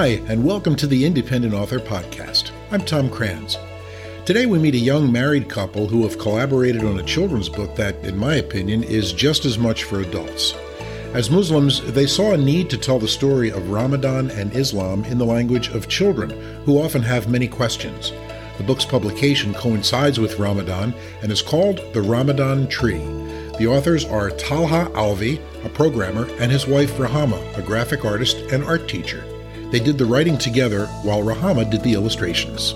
Hi, and welcome to the Independent Author Podcast. I'm Tom Kranz. Today we meet a young married couple who have collaborated on a children's book that, in my opinion, is just as much for adults. As Muslims, they saw a need to tell the story of Ramadan and Islam in the language of children, who often have many questions. The book's publication coincides with Ramadan and is called The Ramadan Tree. The authors are Talha Alvi, a programmer, and his wife Rahama, a graphic artist and art teacher. They did the writing together while Rahama did the illustrations.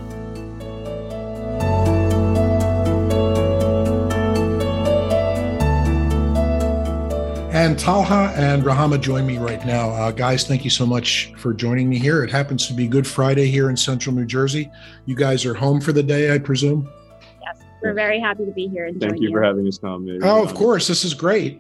And Talha and Rahama join me right now. Guys, thank you so much for joining me here. It happens to be Good Friday here in central New Jersey. You guys are home for the day, I presume? Yes, we're very happy to be here. And thank you for having us, Tom. Oh, of course. This is great.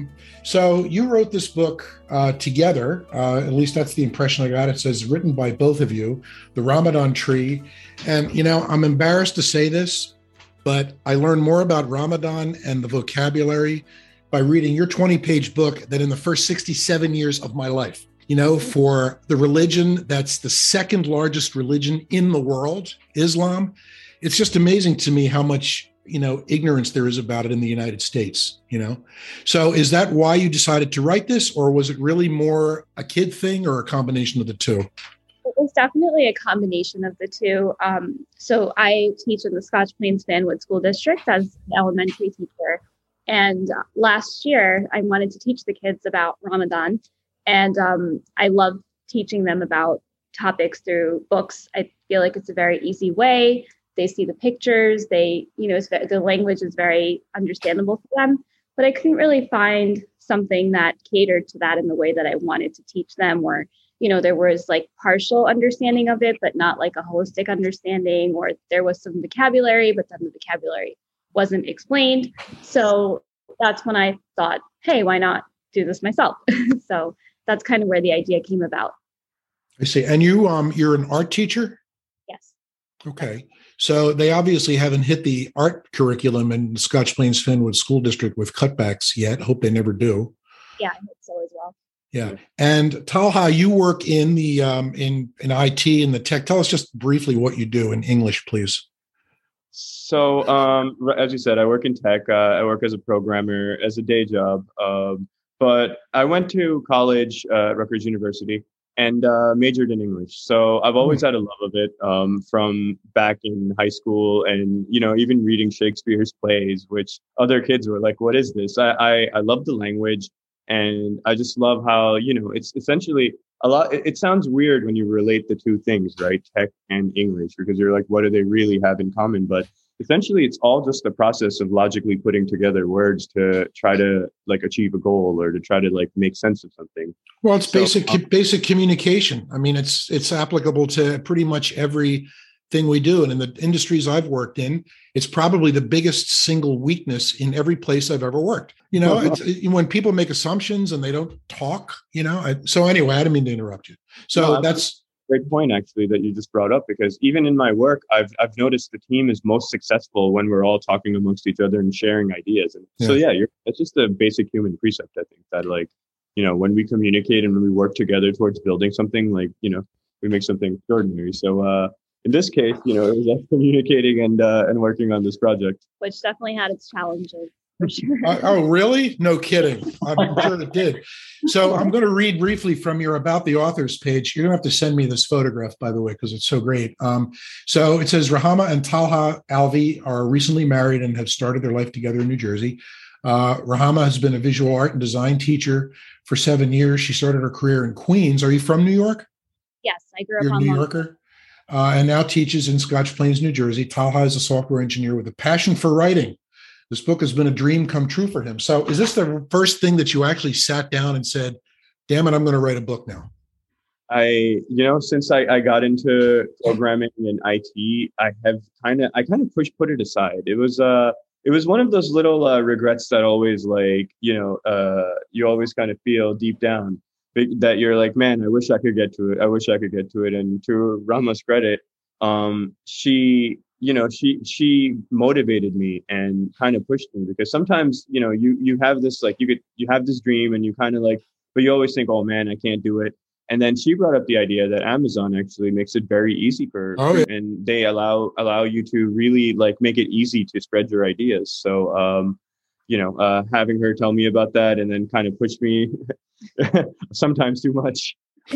So you wrote this book together. At least that's the impression I got. It says written by both of you, The Ramadan Tree. And, you know, I'm embarrassed to say this, but I learned more about Ramadan and the vocabulary by reading your 20-page book than in the first 67 years of my life. You know, for the religion that's the second largest religion in the world, Islam, it's just amazing to me how much, you know, ignorance there is about it in the United States, you know? So is that why you decided to write this, or was it really more a kid thing or a combination of the two? It was definitely a combination of the two. So I teach in the Scotch Plains Fanwood School District as an elementary teacher. And last year, I wanted to teach the kids about Ramadan. And I love teaching them about topics through books. I feel like it's a very easy way. They see the pictures. The language is very understandable for them. But I couldn't really find something that catered to that in the way that I wanted to teach them, where, you know, there was like partial understanding of it, but not like a holistic understanding, or there was some vocabulary, but then the vocabulary wasn't explained. So that's when I thought, hey, why not do this myself? So that's kind of where the idea came about. I see. And you're an art teacher? Yes. Okay. So they obviously haven't hit the art curriculum in the Scotch Plains Fanwood School District with cutbacks yet. Hope they never do. Yeah, I hope so as well. Yeah. And Talha, you work in the in IT and the tech. Tell us just briefly what you do in English, please. So, as you said, I work in tech. I work as a programmer as a day job. But I went to college at Rutgers University and majored in English. So I've always had a love of it from back in high school, and, you know, even reading Shakespeare's plays, which other kids were like, what is this? I love the language, and I just love how, you know, it's essentially a lot. It sounds weird when you relate the two things, right? Tech and English, because you're like, what do they really have in common? But essentially, it's all just the process of logically putting together words to try to like achieve a goal or to try to like make sense of something. Well, it's basic communication. I mean, it's applicable to pretty much everything we do. And in the industries I've worked in, it's probably the biggest single weakness in every place I've ever worked. You know, when people make assumptions and they don't talk, you know. So anyway, I didn't mean to interrupt you. So that's great point, actually, that you just brought up, because even in my work, I've noticed the team is most successful when we're all talking amongst each other and sharing ideas. And so, it's just a basic human precept, I think, that, like, you know, when we communicate and when we work together towards building something, like, you know, we make something extraordinary. So in this case, you know, it was us communicating and working on this project, which definitely had its challenges. For sure. Oh, really? No kidding. I'm sure it did. So I'm going to read briefly from your About the Authors page. You're going to have to send me this photograph, by the way, because it's so great. So it says Rahama and Talha Alvi are recently married and have started their life together in New Jersey. Rahama has been a visual art and design teacher for 7 years. She started her career in Queens. Are you from New York? Yes, I grew up You're a New Yorker? And now teaches in Scotch Plains, New Jersey. Talha is a software engineer with a passion for writing. This book has been a dream come true for him. So is this the first thing that you actually sat down and said, damn it, I'm going to write a book now? Since I got into programming and IT, I kind of put it aside. It was one of those little regrets that always, like, you know, you always kind of feel deep down that you're like, man, I wish I could get to it. And to Rama's credit, she motivated me and kind of pushed me, because sometimes, you know, you have this, like, you have this dream and you kind of like, but you always think, oh man, I can't do it. And then she brought up the idea that Amazon actually makes it very easy and they allow you to really like make it easy to spread your ideas. So, having her tell me about that and then kind of push me sometimes too much.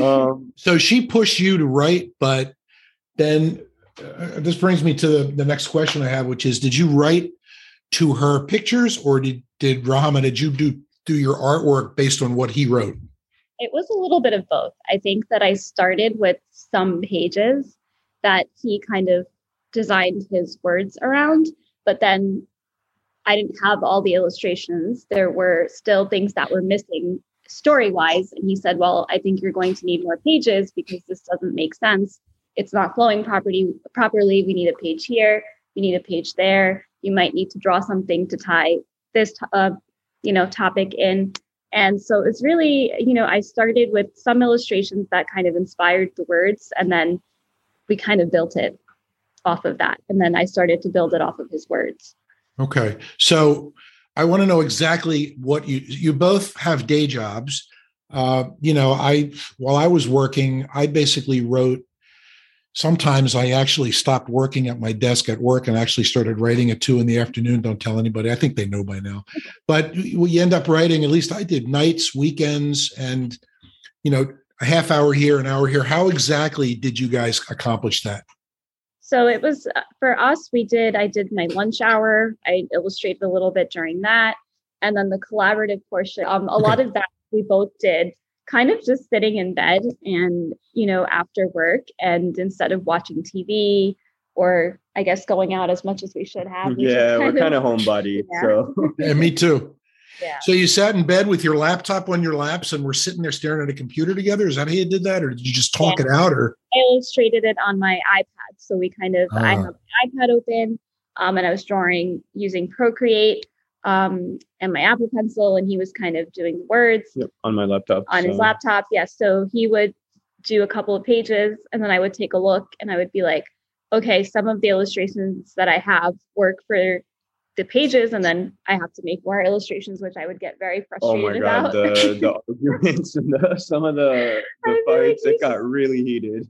So she pushed you to write, but then this brings me to the next question I have, which is, did you write to her pictures, or did Rahama, did you do your artwork based on what he wrote? It was a little bit of both. I think that I started with some pages that he kind of designed his words around, but then I didn't have all the illustrations. There were still things that were missing story-wise. And he said, well, I think you're going to need more pages because this doesn't make sense. It's not flowing properly. We need a page here. We need a page there. You might need to draw something to tie this, topic in. And so it's really, I started with some illustrations that kind of inspired the words, and then we kind of built it off of that. And then I started to build it off of his words. Okay. So I want to know exactly what you both have day jobs. While I was working, I basically wrote. Sometimes I actually stopped working at my desk at work and actually started writing at 2 p.m. Don't tell anybody. I think they know by now. But you end up writing, at least I did, nights, weekends, and, a half hour here, an hour here. How exactly did you guys accomplish that? So it was for us, I did my lunch hour. I illustrated a little bit during that. And then the collaborative portion, a lot of that we both did kind of just sitting in bed and, after work, and instead of watching TV or I guess going out as much as we should have. We're kind of homebody. Yeah. So yeah, me too. Yeah. So you sat in bed with your laptop on your laps and we're sitting there staring at a computer together. Is that how you did that? Or did you just talk it out? Or I illustrated it on my iPad. So we I have my iPad open and I was drawing using Procreate and my Apple Pencil, and he was kind of doing the words on my laptop. His laptop. Yeah. So he would do a couple of pages and then I would take a look and I would be like, okay, some of the illustrations that I have work for the pages, and then I have to make more illustrations, which I would get very frustrated about. Oh my God, the arguments and some of the fights, it got really heated.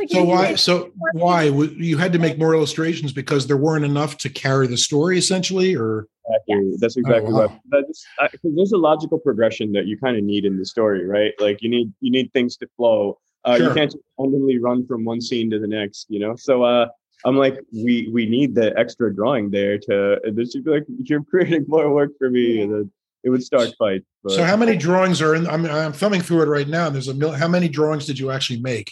Why you had to make more illustrations because there weren't enough to carry the story, essentially, or? Exactly. Yes. That's exactly right. Because there's a logical progression that you kind of need in the story, right? Like you need things to flow. Sure. You can't just randomly run from one scene to the next, So I'm like, we need the extra drawing there this should be like, you're creating more work for me, and then it would start fights. But. So how many drawings are in? I'm thumbing through it right now. And there's how many drawings did you actually make?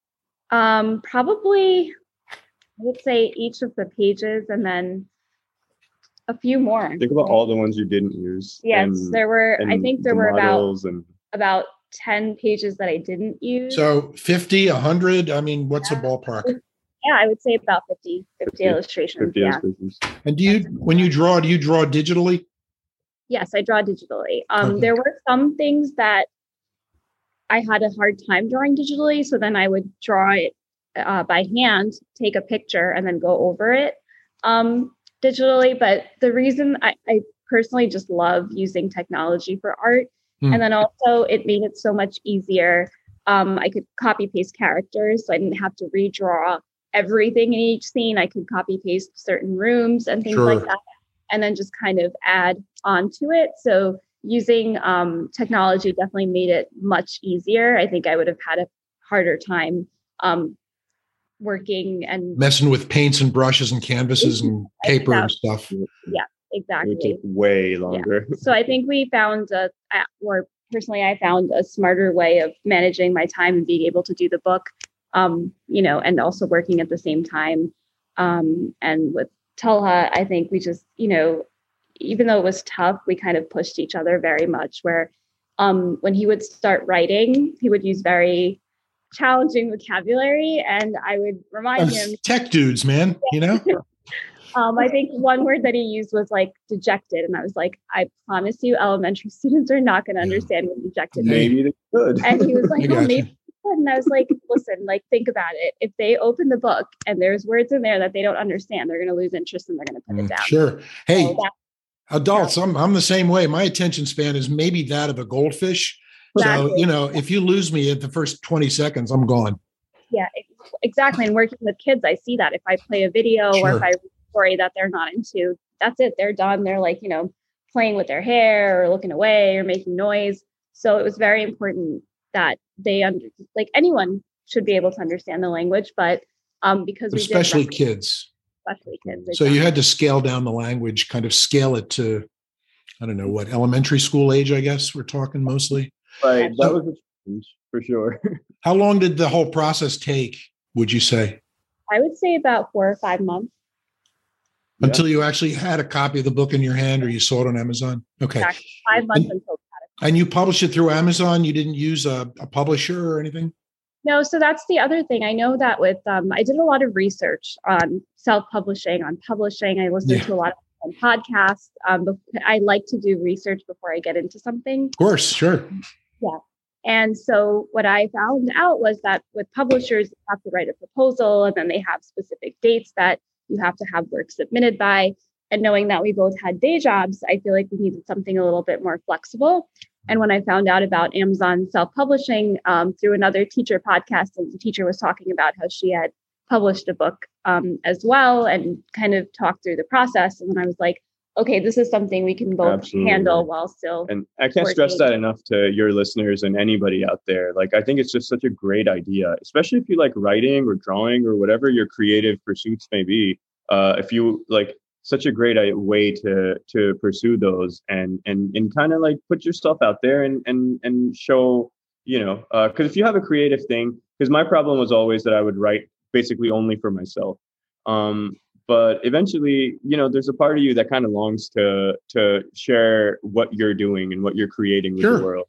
Probably, I would say each of the pages, and then a few more. Think about all the ones you didn't use. Yes, there were. I think there were about 10 pages that I didn't use. So 50, 100. I mean, what's a ballpark? Yeah, I would say about 50 illustrations. 50 illustrations. And when you draw, do you draw digitally? Yes, I draw digitally. There were some things that I had a hard time drawing digitally. So then I would draw it by hand, take a picture, and then go over it digitally. But the reason I personally just love using technology for art. And then also it made it so much easier. I could copy paste characters, so I didn't have to redraw everything in each scene. I could copy paste certain rooms and things like that, and then just kind of add onto it. So using technology definitely made it much easier. I think I would have had a harder time working and messing with paints and brushes and canvases and paper and stuff. Yeah, exactly. It took way longer. Yeah. So I think we found personally, I found a smarter way of managing my time and being able to do the book, and also working at the same time. And with Talha, I think we just, even though it was tough, we kind of pushed each other very much, where when he would start writing, he would use very challenging vocabulary, and I would remind him. Tech dudes, man, I think one word that he used was like dejected. And I was like, I promise you, elementary students are not going to understand what dejected means. Maybe they could. And he was like, oh, maybe they could. And I was like, listen, think about it. If they open the book and there's words in there that they don't understand, they're going to lose interest and they're going to put it down. Sure. Hey, adults, I'm the same way. My attention span is maybe that of a goldfish. Exactly. So, if you lose me at the first 20 seconds, I'm gone. Yeah, exactly. And working with kids, I see that if I play a video or if Sure. I read a story that they're not into, that's it. They're done. They're like, playing with their hair or looking away or making noise. So it was very important that like anyone should be able to understand the language, but because Especially kids. especially kids. So you had to scale down the language, kind of scale it to, I don't know what, elementary school age, I guess we're talking mostly. Right. That was a challenge for sure. How long did the whole process take, would you say? I would say about 4 or 5 months. Until you actually had a copy of the book in your hand or you saw it on Amazon? Okay. Exactly. 5 months until And you published it through Amazon? You didn't use a publisher or anything? No, so that's the other thing. I know that with I did a lot of research on self-publishing, on publishing. I listened to a lot of podcasts. I like to do research before I get into something. Of course, sure. Yeah. And so what I found out was that with publishers, you have to write a proposal, and then they have specific dates that you have to have work submitted by. And knowing that we both had day jobs, I feel like we needed something a little bit more flexible. And when I found out about Amazon self-publishing through another teacher podcast, and the teacher was talking about how she had published a book as well and kind of talked through the process. And then I was like, okay, this is something we can both handle while still. And I can't stress that enough to your listeners and anybody out there. Like, I think it's just such a great idea, especially if you like writing or drawing or whatever your creative pursuits may be. If you like, such a great way to pursue those and kind of like put yourself out there and show, because if you have a creative thing, because my problem was always that I would write basically only for myself. But eventually, there's a part of you that kind of longs to share what you're doing and what you're creating with the world.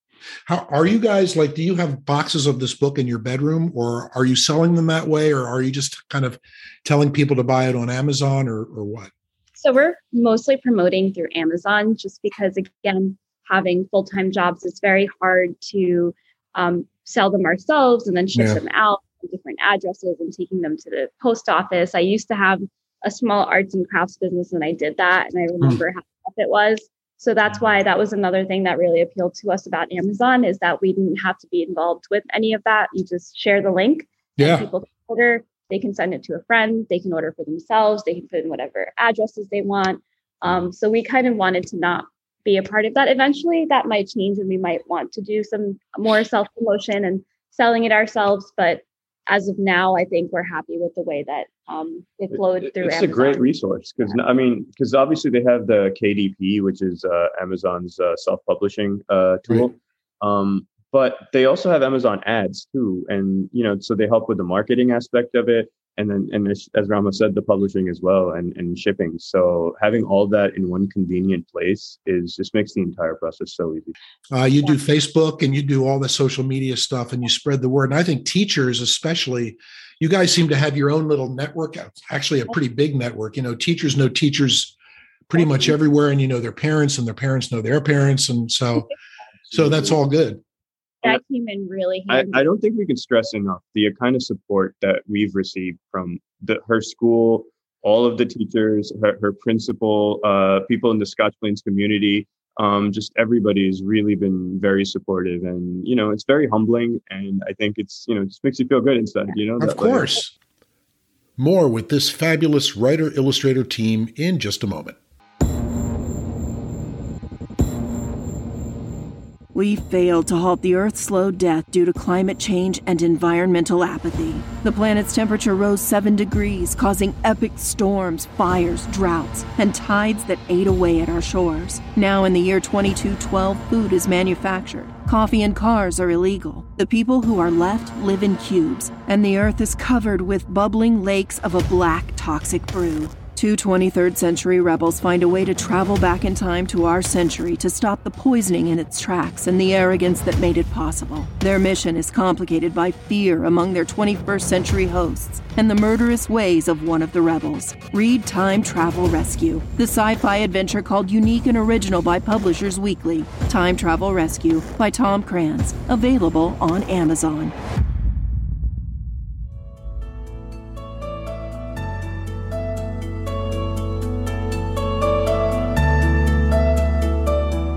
How are you guys like, do you have boxes of this book in your bedroom, or are you selling them that way? Or are you just kind of telling people to buy it on Amazon or what? So we're mostly promoting through Amazon just because, again, having full-time jobs, it's very hard to sell them ourselves and then ship them out to different addresses and taking them to the post office. I used to have a small arts and crafts business and I did that. And I remember how tough it was. So that's why that was another thing that really appealed to us about Amazon, is that we didn't have to be involved with any of that. You just share the link. Yeah. People can order. They can send it to a friend. They can order for themselves. They can put in whatever addresses they want. So we kind of wanted to not be a part of that. Eventually that might change and we might want to do some more self-promotion and selling it ourselves. But as of now, I think we're happy with the way that it flowed through Amazon. It's a great resource because obviously they have the KDP, which is Amazon's self-publishing tool. Right. But they also have Amazon ads too. And, so they help with the marketing aspect of it. And then, as Rama said, the publishing as well and shipping. So having all that in one convenient place just makes the entire process so easy. You do Facebook and you do all the social media stuff and you spread the word. And I think teachers, especially, you guys seem to have your own little network, actually a pretty big network. Teachers know teachers pretty much everywhere, and their parents, and their parents know their parents. And so that's all good. That came in really handy. I don't think we can stress enough the kind of support that we've received from her school, all of the teachers, her principal, people in the Scotch Plains community. Just everybody has really been very supportive, and it's very humbling. And I think it's just makes you feel good inside. Of course. More with this fabulous writer illustrator team in just a moment. We failed to halt the Earth's slow death due to climate change and environmental apathy. The planet's temperature rose 7 degrees, causing epic storms, fires, droughts, and tides that ate away at our shores. Now in the year 2212, food is manufactured. Coffee and cars are illegal. The people who are left live in cubes, and the Earth is covered with bubbling lakes of a black, toxic brew. Two 23rd century rebels find a way to travel back in time to our century to stop the poisoning in its tracks and the arrogance that made it possible. Their mission is complicated by fear among their 21st century hosts and the murderous ways of one of the rebels. Read Time Travel Rescue, the sci-fi adventure called Unique and Original by Publishers Weekly. Time Travel Rescue by Tom Kranz, available on Amazon.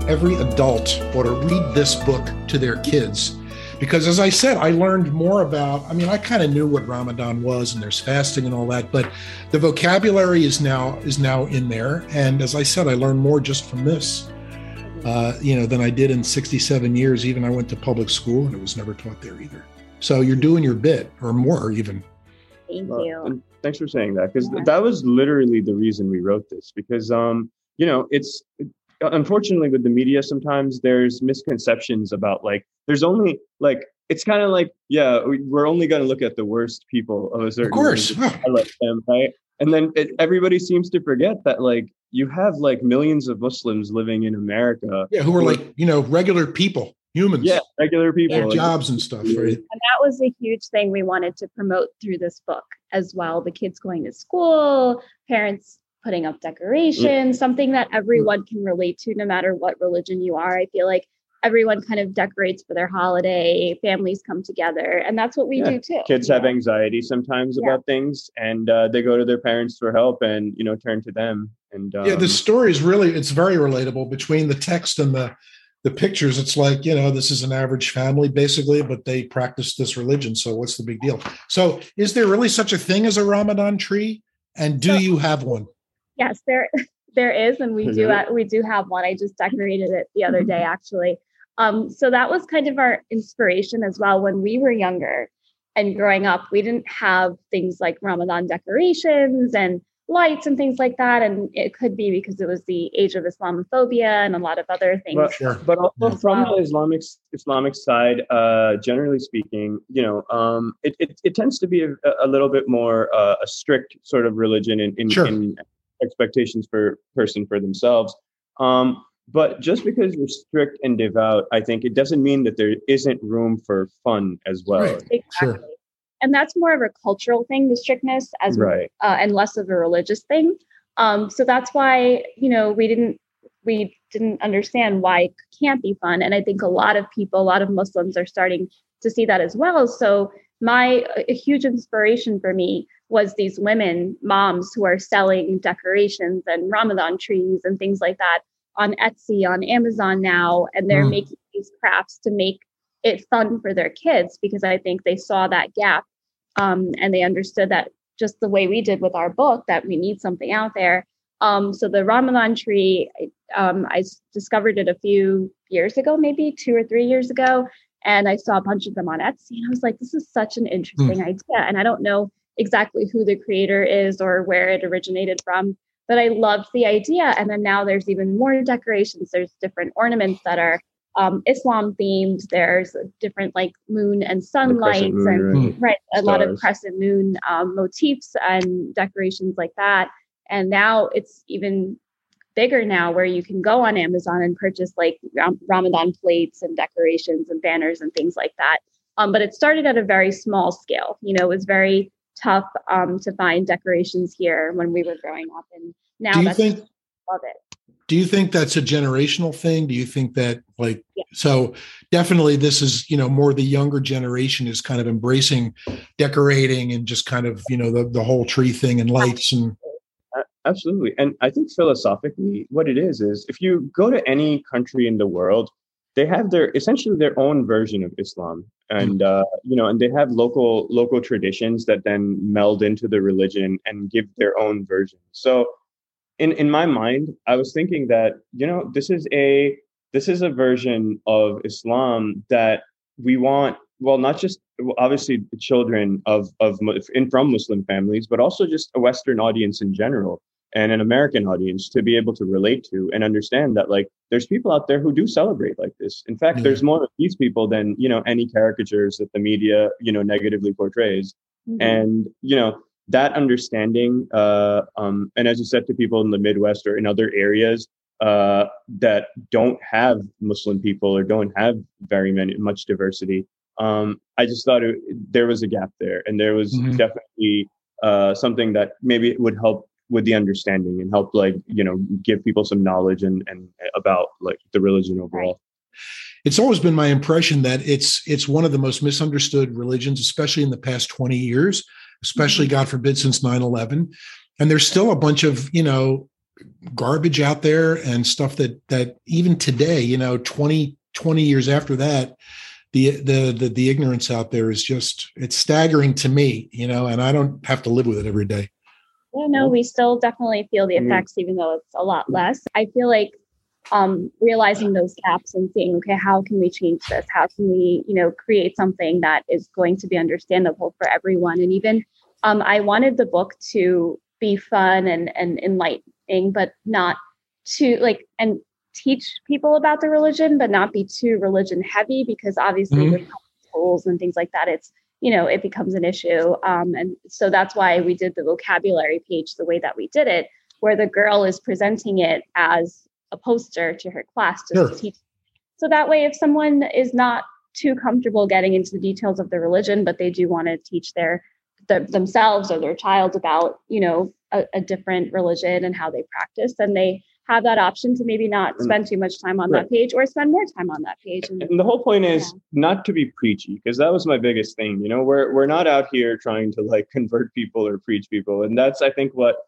every adult ought to read this book to their kids. Because as I said, I learned more about, I kind of knew what Ramadan was and there's fasting and all that, but the vocabulary is now in there. And as I said, I learned more just from this, than I did in 67 years. Even I went to public school and it was never taught there either. So you're doing your bit, or more even. Thank you. And thanks for saying that, because that was literally the reason we wrote this, because, it's unfortunately with the media, sometimes there's misconceptions about there's only it's kind of we're only going to look at the worst people of a certain, of course, highlight them, right? And then everybody seems to forget that you have millions of Muslims living in America, who are regular people, humans, regular people, jobs and stuff, right? And that was a huge thing we wanted to promote through this book as well. The kids going to school, parents putting up decorations, something that everyone can relate to, no matter what religion you are. I feel like everyone kind of decorates for their holiday, families come together, and that's what we do too. Kids have anxiety sometimes about things, and they go to their parents for help and, turn to them. And the story is it's very relatable between the text and the pictures. It's this is an average family basically, but they practice this religion. So what's the big deal? So is there really such a thing as a Ramadan tree? And do you have one? Yes, there is, and we do have one. I just decorated it the other day, actually. So that was kind of our inspiration as well. When we were younger and growing up, we didn't have things like Ramadan decorations and lights and things like that. And it could be because it was the age of Islamophobia and a lot of other things. But also from the Islamic side, generally speaking, it tends to be a little bit more a strict sort of religion in expectations for themselves. But just because you're strict and devout, I think it doesn't mean that there isn't room for fun as well. Right. Exactly. Sure. And that's more of a cultural thing, the strictness, and less of a religious thing. So that's why, we didn't understand why it can't be fun. And I think a lot of Muslims are starting to see that as well. So a huge inspiration for me was these women, moms who are selling decorations and Ramadan trees and things like that on Etsy, on Amazon now. And they're making these crafts to make it fun for their kids, because I think they saw that gap and they understood that just the way we did with our book, that we need something out there. So the Ramadan tree, I discovered it a few years ago, maybe 2 or 3 years ago. And I saw a bunch of them on Etsy and I was like, this is such an interesting idea. And I don't know exactly who the creator is or where it originated from, but I loved the idea. And then now there's even more decorations. There's different ornaments that are Islam themed. There's different moon and sunlights and a lot of crescent moon motifs and decorations like that. And now it's even bigger now, where you can go on Amazon and purchase Ramadan plates and decorations and banners and things like that. But it started at a very small scale. It was very tough to find decorations here when we were growing up, and now love it. Do you think that's a generational thing? Do you think that so definitely this is, more the younger generation is kind of embracing decorating and just kind of, the whole tree thing and lights and. Absolutely. And I think philosophically what it is if you go to any country in the world, they have essentially their own version of Islam. And, and they have local traditions that then meld into the religion and give their own version. So in my mind, I was thinking that, this is a version of Islam that we want, well, not just obviously children from Muslim families, but also just a Western audience in general and an American audience to be able to relate to and understand that there's people out there who do celebrate like this. In fact, there's more of these people than, any caricatures that the media, negatively portrays. And, that understanding, and as you said, to people in the Midwest or in other areas that don't have Muslim people or don't have much diversity, I just thought there was a gap there, and there was definitely something that maybe would help with the understanding and help give people some knowledge and about the religion overall. Right. It's always been my impression that it's one of the most misunderstood religions, especially in the past 20 years, especially God forbid since 9/11. And there's still a bunch of, garbage out there and stuff that even today, 20 years after that, the ignorance out there is just, it's staggering to me, and I don't have to live with it every day. Yeah, no, we still definitely feel the effects, even though it's a lot less. I feel like realizing those gaps and saying, okay, how can we change this? How can we, create something that is going to be understandable for everyone? And even I wanted the book to be fun and enlightening, but not too and teach people about the religion, but not be too religion heavy, because obviously with schools and things like that, it's, it becomes an issue. And so that's why we did the vocabulary page the way that we did it, where the girl is presenting it as a poster to her class to teach. So that way, if someone is not too comfortable getting into the details of the religion, but they do want to teach themselves or their child about, a different religion and how they practice, then they have that option to maybe not spend too much time on that page or spend more time on that page. And the whole point is not to be preachy, because that was my biggest thing. We're not out here trying to convert people or preach people. And that's, I think, what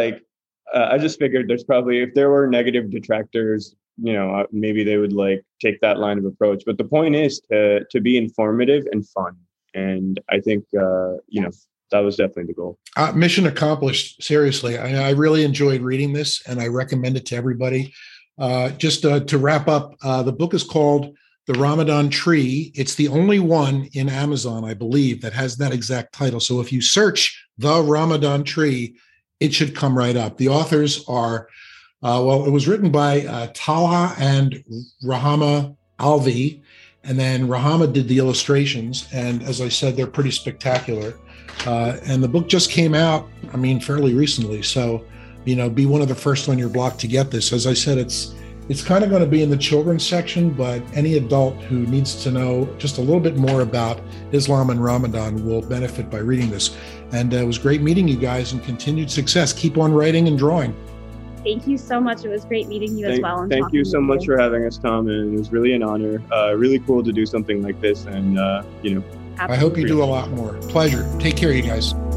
I just figured there's probably, if there were negative detractors, maybe they would take that line of approach. But the point is to be informative and fun. And I think, that was definitely the goal. Mission accomplished. Seriously. I really enjoyed reading this, and I recommend it to everybody. Just to wrap up, the book is called The Ramadan Tree. It's the only one in Amazon, I believe, that has that exact title. So if you search The Ramadan Tree, it should come right up. The authors are, it was written by Talha and Rahama Alvi, and then Rahama did the illustrations. And as I said, they're pretty spectacular. And the book just came out, fairly recently. So, be one of the first on your block to get this. As I said, it's kind of going to be in the children's section, but any adult who needs to know just a little bit more about Islam and Ramadan will benefit by reading this. And it was great meeting you guys, and continued success. Keep on writing and drawing. Thank you so much. It was great meeting you as well. Thank you so much for having us, Tom. And it was really an honor. Really cool to do something like this. And, I hope you do a lot more. Pleasure. Take care, you guys.